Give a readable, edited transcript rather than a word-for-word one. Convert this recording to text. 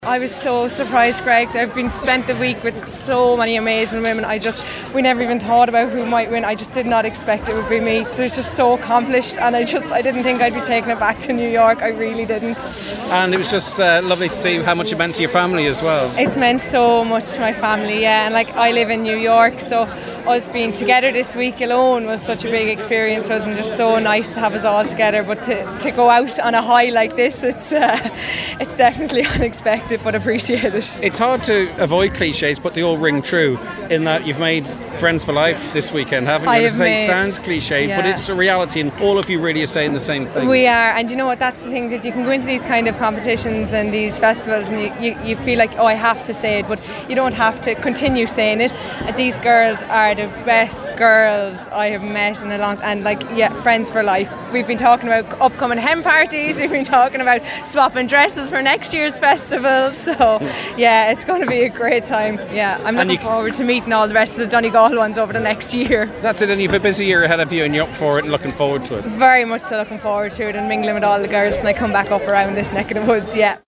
I was so surprised, Greg. I've been spent the week with so many amazing women. We never even thought about who might win. I just did not expect it would be me. They're just so accomplished, and I didn't think I'd be taking it back to New York. I really didn't. And it was just lovely to see how much it meant to your family as well. It's meant so much to my family, yeah. And I live in New York, so us being together this week alone was such a big experience for us, and just so nice to have us all together. But to go out on a high like this, it's definitely unexpected, but appreciate it. It's hard to avoid cliches, but they all ring true in that you've made friends for life this weekend, haven't you? It sounds cliche, yeah. But it's a reality, and all of you really are saying the same thing. We are, and you know what, that's the thing, because you can go into these kind of competitions and these festivals and you feel like, oh, I have to say it, but you don't have to continue saying it. These girls are the best girls I have met in a long time, and friends for life. We've been talking about upcoming hen parties, we've been talking about swapping dresses for next year's festival, so yeah, it's going to be a great time. Yeah, I'm looking forward to meeting all the rest of the Donegal ones over the next year. That's it, and you've a busy year ahead of you, and you're up for it and looking forward to it. Very much so looking forward to it, and mingling with all the girls when I come back up around this neck of the woods, yeah.